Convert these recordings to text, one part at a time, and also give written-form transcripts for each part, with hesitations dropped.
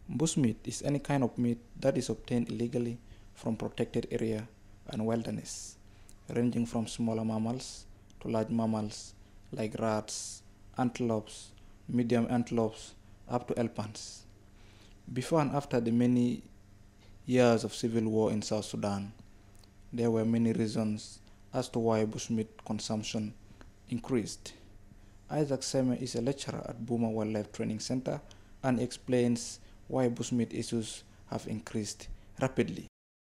Bushmeat is any kind of meat that is obtained illegally from protected area and wilderness, ranging from smaller mammals to large mammals like rats, antelopes, medium antelopes, up to elephants. Before and after the many years of civil war in South Sudan, there were many reasons as to why bushmeat consumption increased. Isaac Seme is a lecturer at Buma Wildlife Training Center and explains why bushmeat issues have increased rapidly.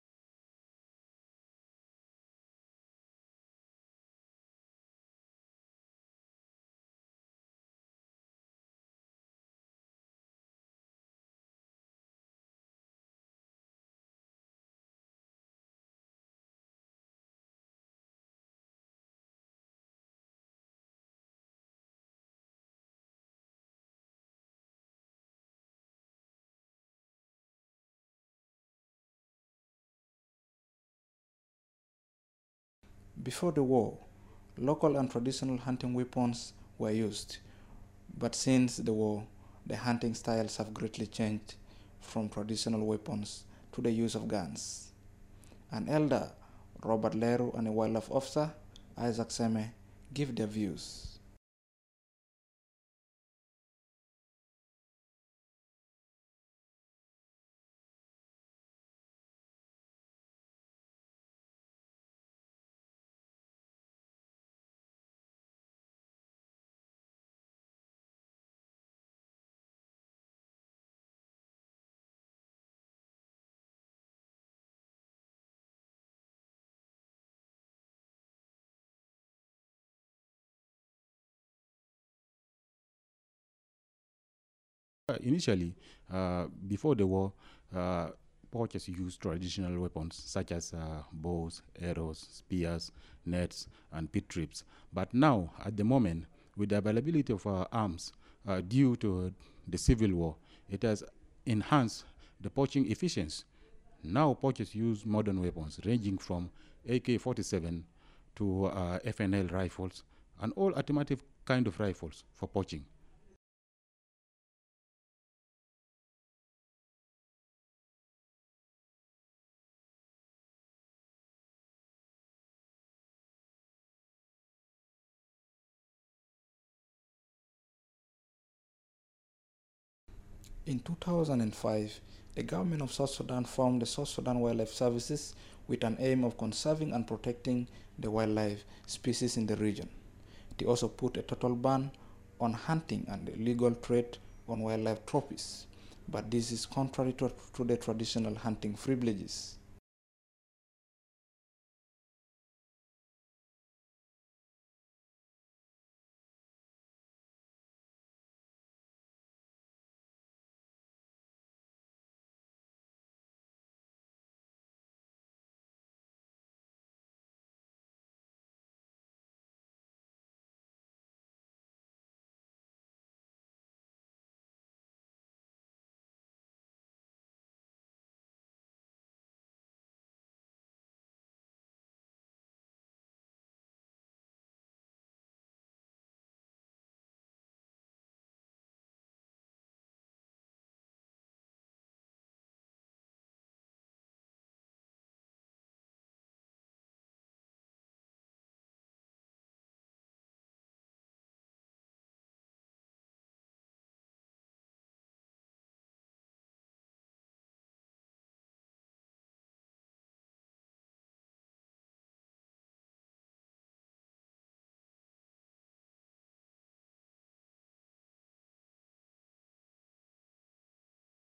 Before the war, local and traditional hunting weapons were used, but since the war, the hunting styles have greatly changed from traditional weapons to the use of guns. An elder, Robert Leru, and a wildlife officer, Isaac Seme, give their views. Initially, before the war, poachers used traditional weapons such as bows, arrows, spears, nets, and pit traps. But now, at the moment, with the availability of arms due to the civil war, it has enhanced the poaching efficiency. Now, poachers use modern weapons ranging from AK-47 to FNL rifles and all automatic kind of rifles for poaching. In 2005, the government of South Sudan formed the South Sudan Wildlife Services with an aim of conserving and protecting the wildlife species in the region. They also put a total ban on hunting and the illegal trade on wildlife trophies, but this is contrary to the traditional hunting privileges.